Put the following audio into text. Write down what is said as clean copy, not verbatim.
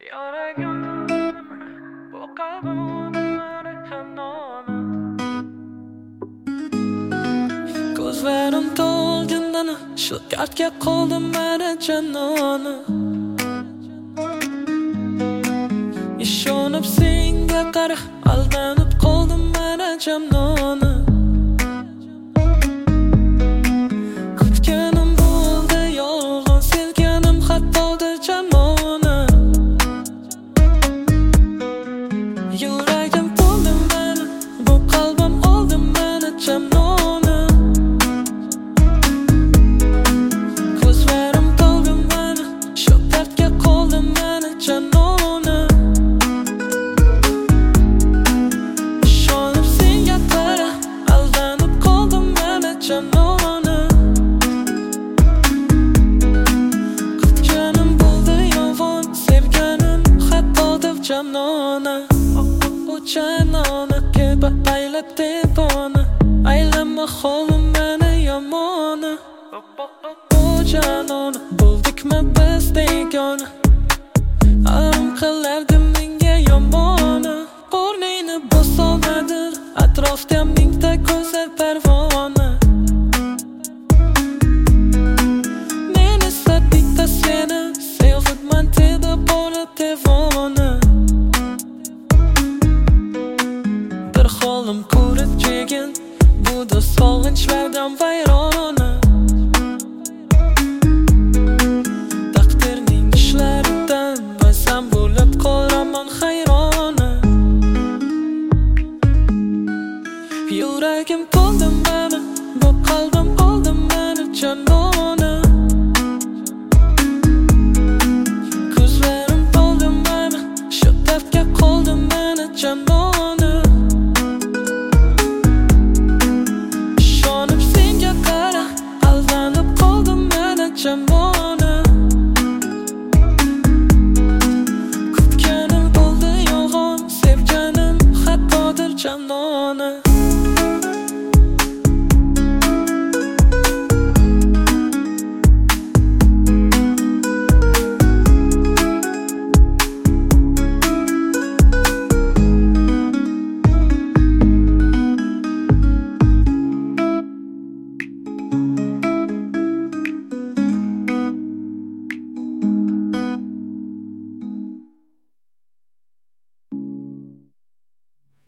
Yoragim bu qalbimni kanona ko'zlarim to'lgandana shu dardga qoldim meni janona ishonib senga qara aldanib qoldim meni jamnona kutganim bo'ldi yolg'on sevganim xatodir jamona yuragim to'ldi meni bu qalbim oldi meni jamnona ko'zlarim to'ldi meni shu dardga qoldim meni janona ishonib senga qara aldanib qoldim meni jamnona kutganim bo'ldi yolg'on sevganim xato deb jamnona o janona kelba bayla devona aylama holim meni yomona o janona bo'ldikmi biz begona alam qilardim menga yomona burningni bosolmadir atrofda mingta ko'zlar parvona men esa bitta seni sevibman dedi bola devona bir holim ko'rib jegin bu da sog'inchlardan vayrona taqdirning ishlaridan bazam bo'lib qolaman hayrona yuragim to'ldi meni bu qalbim oldi meni janona ko'zlarim to'ldi meni shu dardga qoldim meni janona ishonib senga qara aldanib qoldim meni jamona